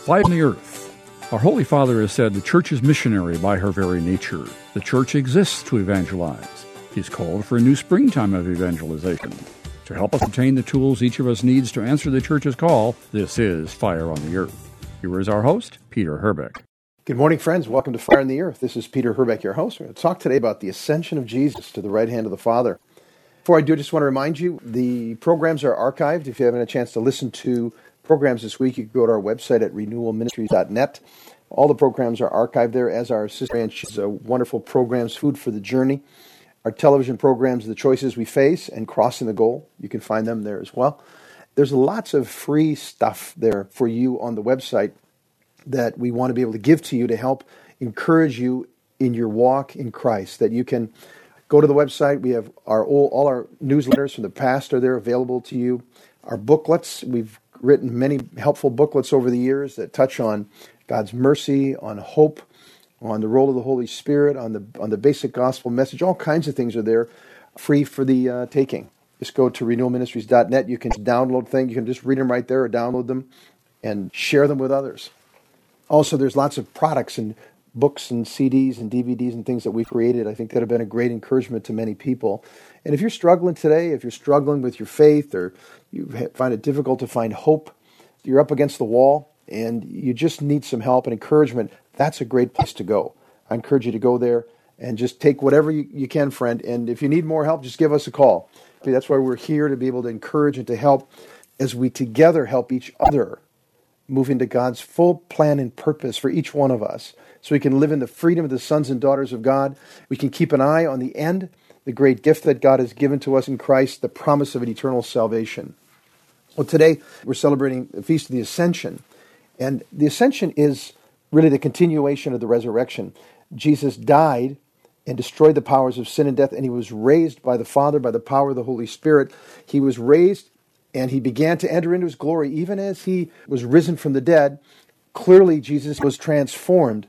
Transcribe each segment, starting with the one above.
Fire on the earth. Our Holy Father has said the Church is missionary by her very nature. The Church exists to evangelize. He's called for a new springtime of evangelization. To help us obtain the tools each of us needs to answer the Church's call, this is Fire on the Earth. Here is our host, Peter Herbeck. Good morning, friends. Welcome to Fire on the Earth. This is Peter Herbeck, your host. We're going to talk today about the ascension of Jesus to the right hand of the Father. Before I do, I just want to remind you, the programs are archived. If you haven't had a chance to listen to programs this week, you can go to our website at renewalministries.net. All the programs are archived there, as our sister Ann. She's a wonderful programs, Food for the Journey. Our television programs, The Choices We Face and Crossing the Goal. You can find them there as well. There's lots of free stuff there for you on the website that we want to be able to give to you to help encourage you in your walk in Christ, that you can go to the website. We have all our newsletters from the past are there available to you. Our booklets, we've written many helpful booklets over the years that touch on God's mercy, on hope, on the role of the Holy Spirit, on the basic gospel message. All kinds of things are there, free for the taking. Just go to renewalministries.net. You can download things. You can just read them right there or download them and share them with others. Also, there's lots of products and books and CDs and DVDs and things that we've created, I think, that have been a great encouragement to many people. And if you're struggling today, if you're struggling with your faith, or you find it difficult to find hope, you're up against the wall, and you just need some help and encouragement, that's a great place to go. I encourage you to go there and just take whatever you can, friend. And if you need more help, just give us a call. That's why we're here, to be able to encourage and to help as we together help each other move into God's full plan and purpose for each one of us, so we can live in the freedom of the sons and daughters of God. We can keep an eye on the end, the great gift that God has given to us in Christ, the promise of an eternal salvation. Well, today we're celebrating the Feast of the Ascension, and the Ascension is really the continuation of the resurrection. Jesus died and destroyed the powers of sin and death, and he was raised by the Father, by the power of the Holy Spirit. He was raised, and he began to enter into his glory. Even as he was risen from the dead, clearly Jesus was transformed.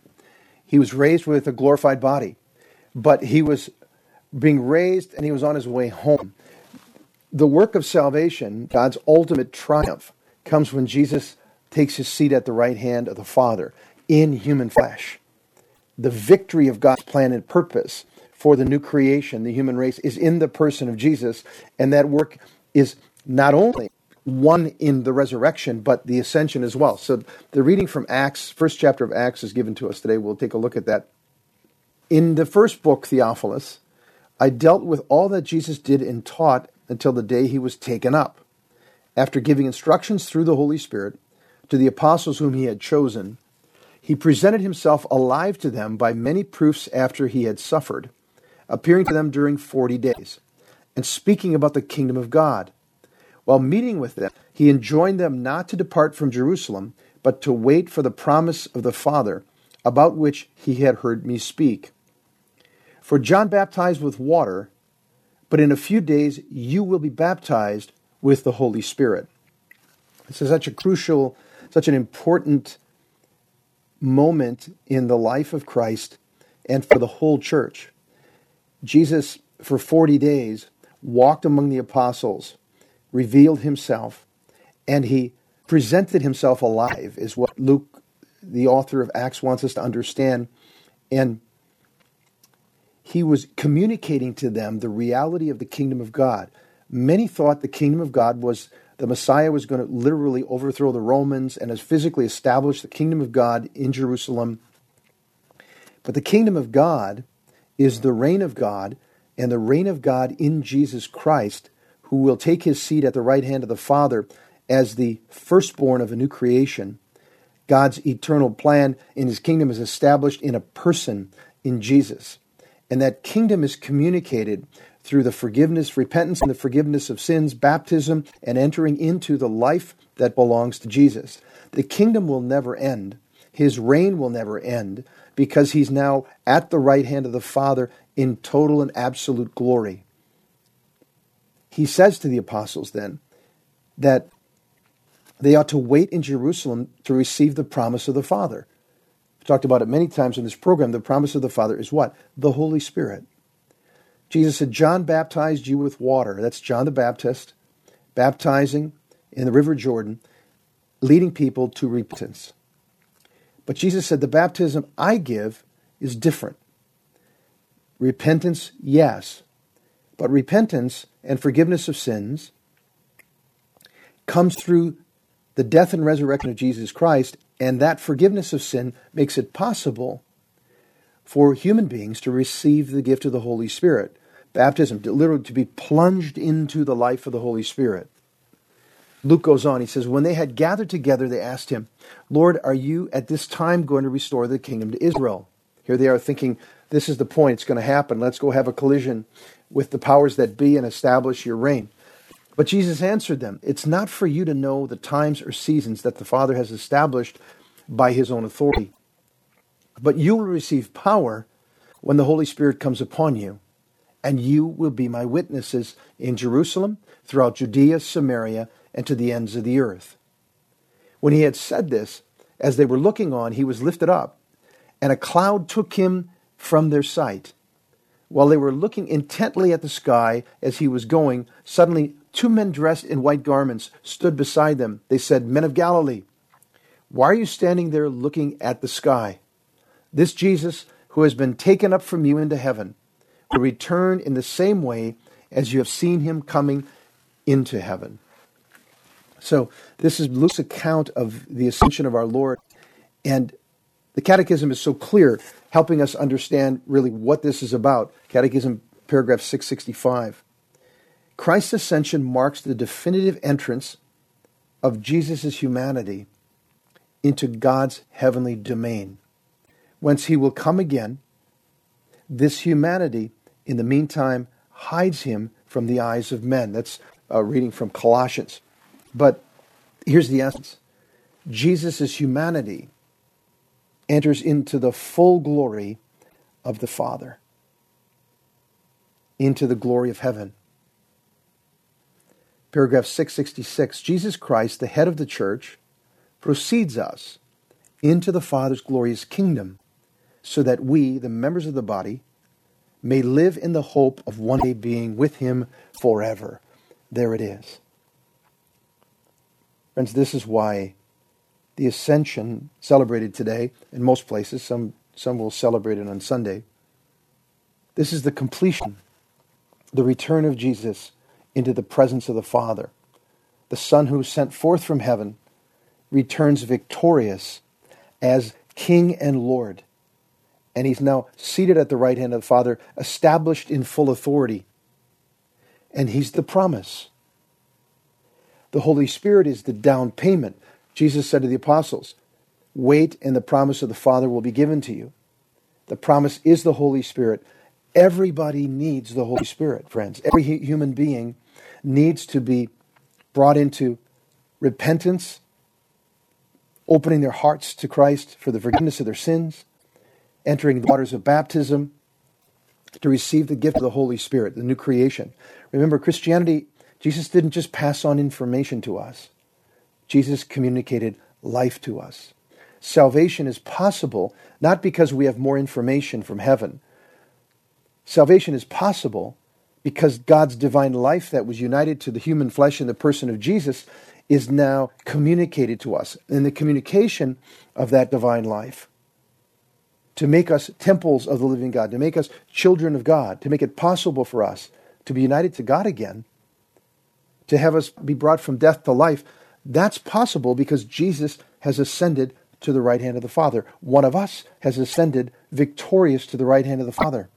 He was raised with a glorified body, but he was being raised and he was on his way home. The work of salvation, God's ultimate triumph, comes when Jesus takes his seat at the right hand of the Father in human flesh. The victory of God's plan and purpose for the new creation, the human race, is in the person of Jesus, and that work is not only one in the resurrection, but the ascension as well. So the reading from Acts, first chapter of Acts, is given to us today. We'll take a look at that. In the first book, Theophilus, I dealt with all that Jesus did and taught until the day he was taken up. After giving instructions through the Holy Spirit to the apostles whom he had chosen, he presented himself alive to them by many proofs after he had suffered, appearing to them during 40 days, and speaking about the kingdom of God. While meeting with them, he enjoined them not to depart from Jerusalem, but to wait for the promise of the Father, about which he had heard me speak. For John baptized with water, but in a few days you will be baptized with the Holy Spirit. This is such a crucial, such an important moment in the life of Christ and for the whole church. Jesus, for 40 days, walked among the apostles, revealed himself, and he presented himself alive, is what Luke, the author of Acts, wants us to understand. And he was communicating to them the reality of the kingdom of God. Many thought the kingdom of God was the Messiah was going to literally overthrow the Romans and has physically established the kingdom of God in Jerusalem. But the kingdom of God is the reign of God, and the reign of God in Jesus Christ, who will take his seat at the right hand of the Father as the firstborn of a new creation. God's eternal plan in his kingdom is established in a person, in Jesus. And that kingdom is communicated through the forgiveness, repentance, and the forgiveness of sins, baptism, and entering into the life that belongs to Jesus. The kingdom will never end. His reign will never end, because he's now at the right hand of the Father in total and absolute glory. He says to the apostles then that they ought to wait in Jerusalem to receive the promise of the Father. We've talked about it many times in this program. The promise of the Father is what? The Holy Spirit. Jesus said, John baptized you with water. That's John the Baptist, baptizing in the River Jordan. leading people to repentance. But Jesus said, the baptism I give is different. Repentance, yes. But repentance and forgiveness of sins comes through the death and resurrection of Jesus Christ, and that forgiveness of sin makes it possible for human beings to receive the gift of the Holy Spirit. Baptism, literally to be plunged into the life of the Holy Spirit. Luke goes on, he says, when they had gathered together, they asked him, Lord, are you at this time going to restore the kingdom to Israel? Here they are thinking, this is the point, it's going to happen. Let's go have a collision with the powers that be and establish your reign. But Jesus answered them, it's not for you to know the times or seasons that the Father has established by his own authority. But you will receive power when the Holy Spirit comes upon you, and you will be my witnesses in Jerusalem, throughout Judea, Samaria, and to the ends of the earth. When he had said this, as they were looking on, he was lifted up, and a cloud took him from their sight. While they were looking intently at the sky as he was going, suddenly 2 men dressed in white garments stood beside them. They said, Men of Galilee, why are you standing there looking at the sky? This Jesus, who has been taken up from you into heaven, will return in the same way as you have seen him coming into heaven. So this is Luke's account of the ascension of our Lord. And the Catechism is so clear, helping us understand really what this is about. Catechism, paragraph 665. Christ's ascension marks the definitive entrance of Jesus' humanity into God's heavenly domain, whence he will come again. This humanity, in the meantime, hides him from the eyes of men. That's reading from Colossians. But here's the essence. Jesus' humanity enters into the full glory of the Father, into the glory of heaven. Paragraph 666, Jesus Christ, the head of the church, proceeds us into the Father's glorious kingdom, so that we, the members of the body, may live in the hope of one day being with him forever. There it is. Friends, this is why the Ascension, celebrated today in most places, some will celebrate it on Sunday. This is the completion, the return of Jesus into the presence of the Father. The Son who was sent forth from heaven returns victorious as King and Lord. And he's now seated at the right hand of the Father, established in full authority. And he's the promise. The Holy Spirit is the down payment. Jesus said to the apostles, wait and the promise of the Father will be given to you. The promise is the Holy Spirit. Everybody needs the Holy Spirit, friends. Every human being needs to be brought into repentance, opening their hearts to Christ for the forgiveness of their sins, entering the waters of baptism to receive the gift of the Holy Spirit, the new creation. Remember, Christianity, Jesus didn't just pass on information to us. Jesus communicated life to us. Salvation is possible not because we have more information from heaven. Salvation is possible because God's divine life that was united to the human flesh in the person of Jesus is now communicated to us. And the communication of that divine life to make us temples of the living God, to make us children of God, to make it possible for us to be united to God again, to have us be brought from death to life, that's possible because Jesus has ascended to the right hand of the Father. One of us has ascended victorious to the right hand of the Father.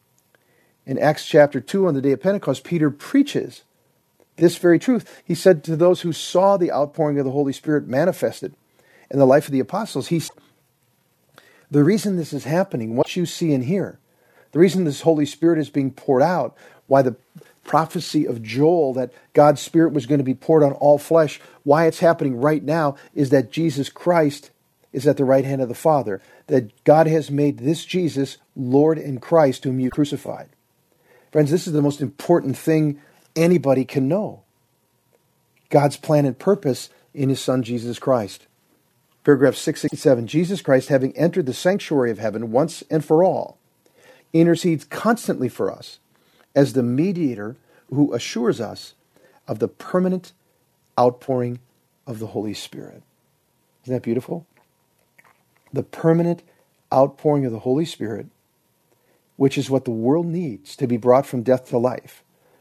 In Acts chapter 2, on the day of Pentecost, Peter preaches this very truth. He said to those who saw the outpouring of the Holy Spirit manifested in the life of the apostles, he said, the reason this is happening, what you see and hear, the reason this Holy Spirit is being poured out, why the prophecy of Joel that God's Spirit was going to be poured on all flesh, why it's happening right now is that Jesus Christ is at the right hand of the Father, that God has made this Jesus Lord and Christ whom you crucified. Friends, this is the most important thing anybody can know. God's plan and purpose in his Son, Jesus Christ. Paragraph 667, Jesus Christ, having entered the sanctuary of heaven once and for all, intercedes constantly for us as the mediator who assures us of the permanent outpouring of the Holy Spirit. Isn't that beautiful? The permanent outpouring of the Holy Spirit, which is what the world needs to be brought from death to life.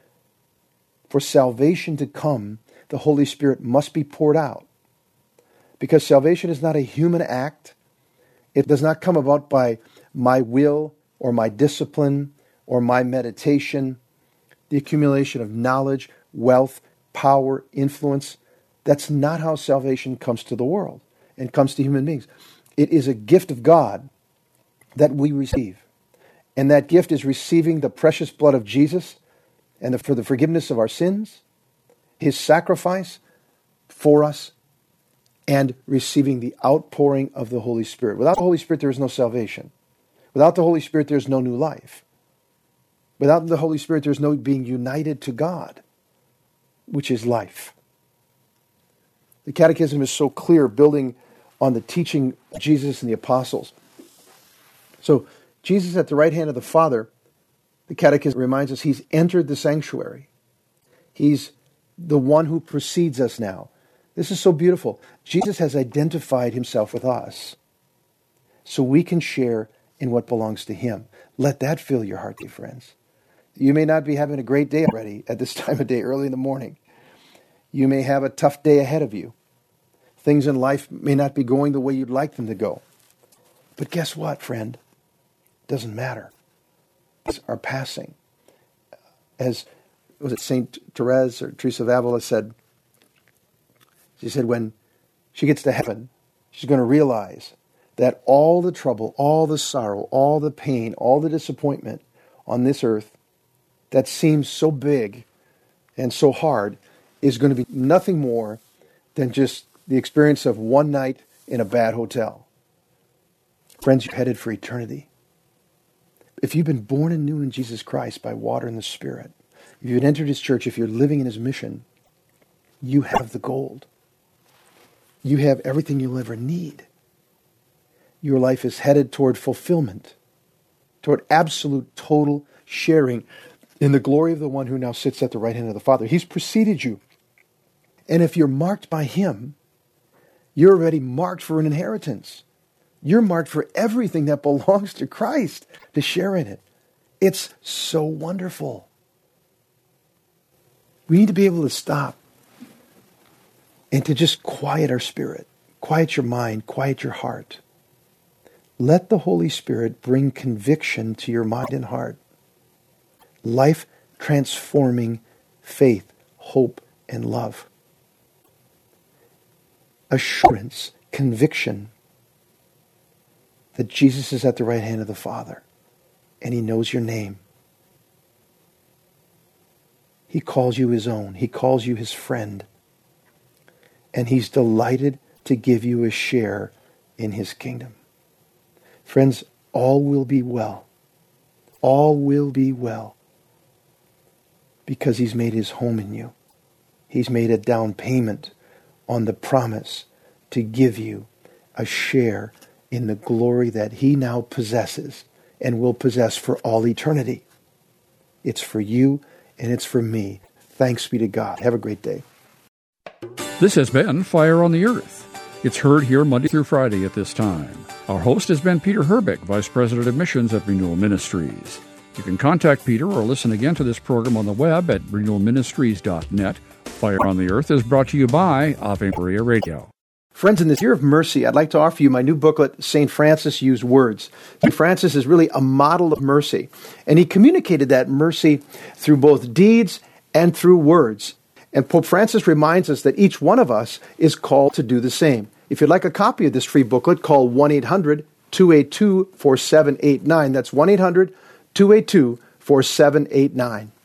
For salvation to come, the Holy Spirit must be poured out. Because salvation is not a human act. It does not come about by my will or my discipline or my meditation, the accumulation of knowledge, wealth, power, influence. That's not how salvation comes to the world and comes to human beings. It is a gift of God that we receive. And that gift is receiving the precious blood of Jesus and for the forgiveness of our sins, His sacrifice for us, and receiving the outpouring of the Holy Spirit. Without the Holy Spirit, there is no salvation. Without the Holy Spirit, there is no new life. Without the Holy Spirit, there is no being united to God, which is life. The Catechism is so clear, building on the teaching of Jesus and the apostles. So, Jesus at the right hand of the Father, the Catechism reminds us, He's entered the sanctuary. He's the one who precedes us now. This is so beautiful. Jesus has identified Himself with us so we can share in what belongs to Him. Let that fill your heart, dear friends. You may not be having a great day already at this time of day, early in the morning. You may have a tough day ahead of you. Things in life may not be going the way you'd like them to go. But guess what, friend? It doesn't matter. Things are passing. As was it St. Therese or Teresa of Avila said, she said when she gets to heaven, she's going to realize that all the trouble, all the sorrow, all the pain, all the disappointment on this earth that seems so big and so hard is going to be nothing more than just the experience of one night in a bad hotel. Friends, you're headed for eternity. If you've been born anew in Jesus Christ by water and the Spirit, if you've entered His church, if you're living in His mission, you have the gold. You have everything you'll ever need. Your life is headed toward fulfillment, toward absolute, total sharing in the glory of the one who now sits at the right hand of the Father. He's preceded you. And if you're marked by Him, you're already marked for an inheritance. You're marked for everything that belongs to Christ to share in it. It's so wonderful. We need to be able to stop and to just quiet our spirit, quiet your mind, quiet your heart. Let the Holy Spirit bring conviction to your mind and heart. Life-transforming faith, hope, and love. Assurance, conviction that Jesus is at the right hand of the Father and He knows your name. He calls you His own. He calls you His friend. And He's delighted to give you a share in His kingdom. Friends, all will be well. All will be well. Because He's made His home in you. He's made a down payment on the promise to give you a share in the glory that He now possesses and will possess for all eternity. It's for you and it's for me. Thanks be to God. Have a great day. This has been Fire on the Earth. It's heard here Monday through Friday at this time. Our host has been Peter Herbeck, Vice President of Missions at Renewal Ministries. You can contact Peter or listen again to this program on the web at renewalministries.net. Fire on the Earth is brought to you by Ave Maria Radio. Friends, in this year of mercy, I'd like to offer you my new booklet, St. Francis Used Words. St. Francis is really a model of mercy, and he communicated that mercy through both deeds and through words. And Pope Francis reminds us that each one of us is called to do the same. If you'd like a copy of this free booklet, call 1-800-282-4789. That's 1-800-282-4789.